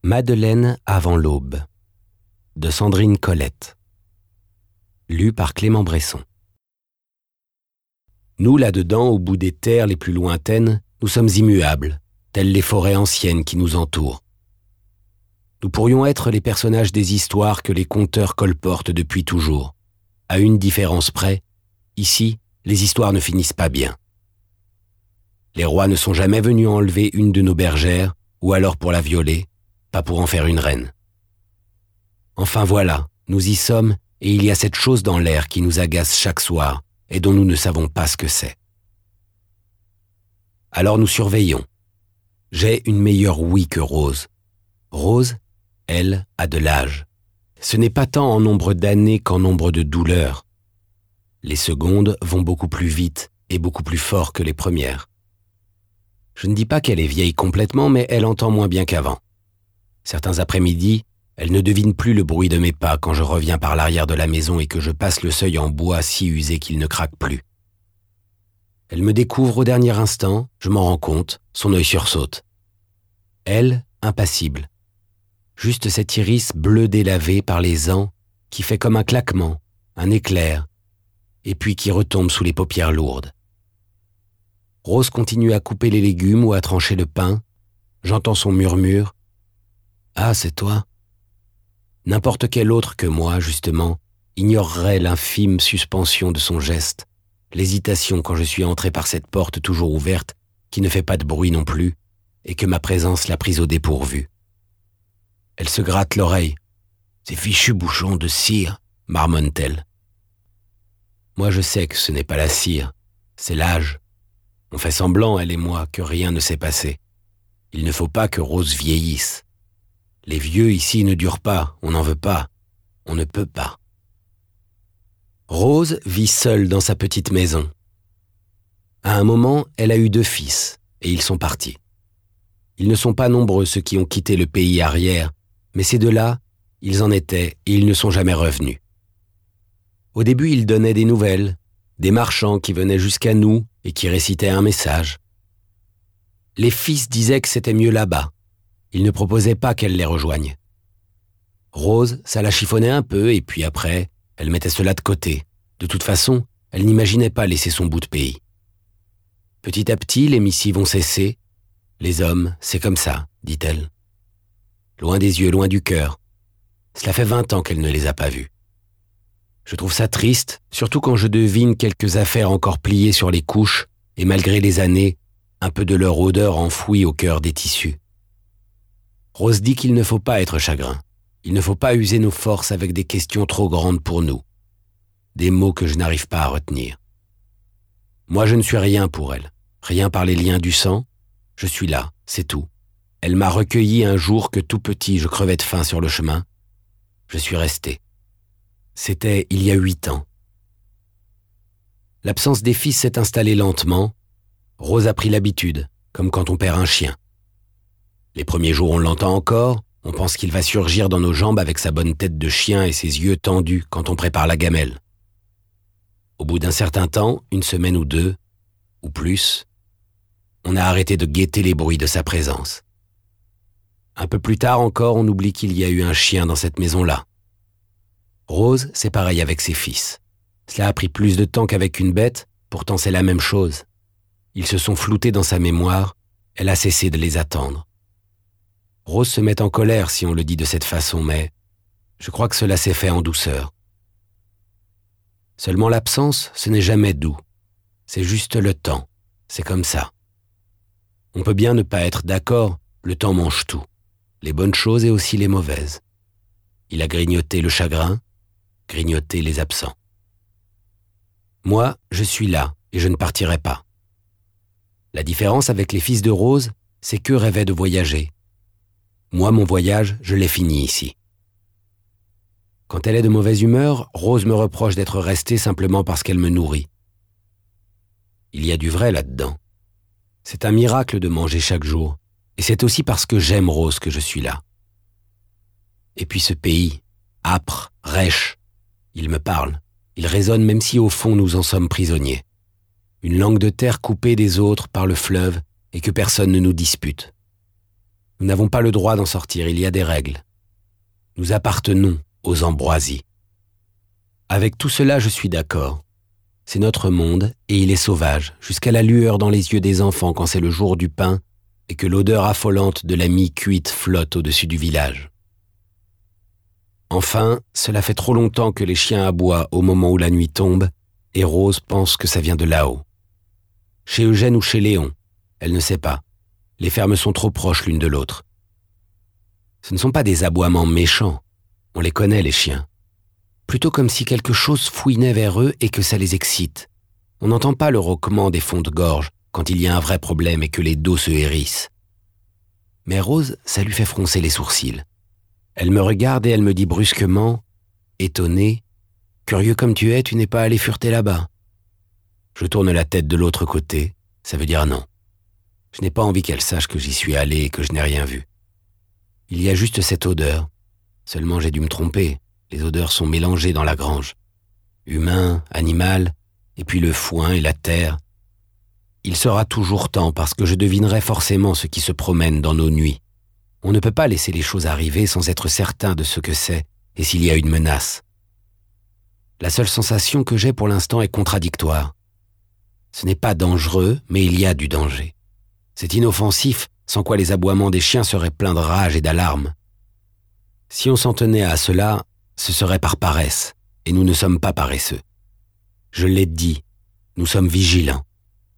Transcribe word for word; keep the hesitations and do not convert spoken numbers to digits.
Madeleine avant l'aube de Sandrine Colette. Lu par Clément Bresson. Nous, là-dedans, au bout des terres les plus lointaines, nous sommes immuables, telles les forêts anciennes qui nous entourent. Nous pourrions être les personnages des histoires que les conteurs colportent depuis toujours. À une différence près, ici, les histoires ne finissent pas bien. Les rois ne sont jamais venus enlever une de nos bergères, ou alors pour la violer, pas pour en faire une reine. Enfin voilà, nous y sommes, et il y a cette chose dans l'air qui nous agace chaque soir, et dont nous ne savons pas ce que c'est. Alors nous surveillons. J'ai une meilleure ouïe que Rose. Rose, elle, a de l'âge. Ce n'est pas tant en nombre d'années qu'en nombre de douleurs. Les secondes vont beaucoup plus vite et beaucoup plus fort que les premières. Je ne dis pas qu'elle est vieille complètement, mais elle entend moins bien qu'avant. Certains après-midi, elle ne devine plus le bruit de mes pas quand je reviens par l'arrière de la maison et que je passe le seuil en bois si usé qu'il ne craque plus. Elle me découvre au dernier instant, je m'en rends compte, son œil sursaute. Elle, impassible. Juste cet iris bleu délavé par les ans qui fait comme un claquement, un éclair, et puis qui retombe sous les paupières lourdes. Rose continue à couper les légumes ou à trancher le pain. J'entends son murmure. « Ah, c'est toi ?» N'importe quel autre que moi, justement, ignorerait l'infime suspension de son geste, l'hésitation quand je suis entré par cette porte toujours ouverte, qui ne fait pas de bruit non plus, et que ma présence l'a prise au dépourvu. Elle se gratte l'oreille. « Ces fichus bouchons de cire !» marmonne-t-elle. Moi, je sais que ce n'est pas la cire, c'est l'âge. On fait semblant, elle et moi, que rien ne s'est passé. Il ne faut pas que Rose vieillisse. Les vieux ici ne durent pas, on n'en veut pas, on ne peut pas. Rose vit seule dans sa petite maison. À un moment, elle a eu deux fils, et ils sont partis. Ils ne sont pas nombreux ceux qui ont quitté le pays arrière, mais ces deux-là, ils en étaient et ils ne sont jamais revenus. Au début, ils donnaient des nouvelles, des marchands qui venaient jusqu'à nous et qui récitaient un message. Les fils disaient que c'était mieux là-bas. Ils ne proposaient pas qu'elle les rejoigne. Rose, ça la chiffonnait un peu et puis après, elle mettait cela de côté. De toute façon, elle n'imaginait pas laisser son bout de pays. Petit à petit, les missives ont cessé. Les hommes, c'est comme ça, dit-elle. Loin des yeux, loin du cœur. Cela fait vingt ans qu'elle ne les a pas vus. Je trouve ça triste, surtout quand je devine quelques affaires encore pliées sur les couches et malgré les années, un peu de leur odeur enfouie au cœur des tissus. Rose dit qu'il ne faut pas être chagrin. Il ne faut pas user nos forces avec des questions trop grandes pour nous. Des mots que je n'arrive pas à retenir. Moi, je ne suis rien pour elle. Rien par les liens du sang. Je suis là, c'est tout. Elle m'a recueilli un jour que tout petit, je crevais de faim sur le chemin. Je suis resté. C'était il y a huit ans. L'absence des fils s'est installée lentement. Rose a pris l'habitude, comme quand on perd un chien. Les premiers jours, on l'entend encore, on pense qu'il va surgir dans nos jambes avec sa bonne tête de chien et ses yeux tendus quand on prépare la gamelle. Au bout d'un certain temps, une semaine ou deux, ou plus, on a arrêté de guetter les bruits de sa présence. Un peu plus tard encore, on oublie qu'il y a eu un chien dans cette maison-là. Rose, c'est pareil avec ses fils. Cela a pris plus de temps qu'avec une bête, pourtant c'est la même chose. Ils se sont floutés dans sa mémoire, elle a cessé de les attendre. Rose se met en colère si on le dit de cette façon, mais je crois que cela s'est fait en douceur. Seulement l'absence, ce n'est jamais doux. C'est juste le temps, c'est comme ça. On peut bien ne pas être d'accord, le temps mange tout, les bonnes choses et aussi les mauvaises. Il a grignoté le chagrin, grignoté les absents. Moi, je suis là et je ne partirai pas. La différence avec les fils de Rose, c'est qu'eux rêvaient de voyager. Moi, mon voyage, je l'ai fini ici. Quand elle est de mauvaise humeur, Rose me reproche d'être restée simplement parce qu'elle me nourrit. Il y a du vrai là-dedans. C'est un miracle de manger chaque jour, et c'est aussi parce que j'aime Rose que je suis là. Et puis ce pays, âpre, rêche, il me parle, il résonne même si au fond nous en sommes prisonniers. Une langue de terre coupée des autres par le fleuve et que personne ne nous dispute. Nous n'avons pas le droit d'en sortir, il y a des règles. Nous appartenons aux ambroisies. Avec tout cela, je suis d'accord. C'est notre monde et il est sauvage, jusqu'à la lueur dans les yeux des enfants quand c'est le jour du pain et que l'odeur affolante de la mie cuite flotte au-dessus du village. Enfin, cela fait trop longtemps que les chiens aboient au moment où la nuit tombe et Rose pense que ça vient de là-haut. Chez Eugène ou chez Léon, elle ne sait pas. Les fermes sont trop proches l'une de l'autre. Ce ne sont pas des aboiements méchants. On les connaît, les chiens. Plutôt comme si quelque chose fouinait vers eux et que ça les excite. On n'entend pas le rauquement des fonds de gorge quand il y a un vrai problème et que les dos se hérissent. Mais Rose, ça lui fait froncer les sourcils. Elle me regarde et elle me dit brusquement, étonnée, « Curieux comme tu es, tu n'es pas allé fureter là-bas. » Je tourne la tête de l'autre côté, ça veut dire non. Je n'ai pas envie qu'elle sache que j'y suis allé et que je n'ai rien vu. Il y a juste cette odeur. Seulement j'ai dû me tromper. Les odeurs sont mélangées dans la grange. Humain, animal, et puis le foin et la terre. Il sera toujours temps parce que je devinerai forcément ce qui se promène dans nos nuits. On ne peut pas laisser les choses arriver sans être certain de ce que c'est et s'il y a une menace. La seule sensation que j'ai pour l'instant est contradictoire. Ce n'est pas dangereux, mais il y a du danger. C'est inoffensif, sans quoi les aboiements des chiens seraient pleins de rage et d'alarme. Si on s'en tenait à cela, ce serait par paresse, et nous ne sommes pas paresseux. Je l'ai dit, nous sommes vigilants.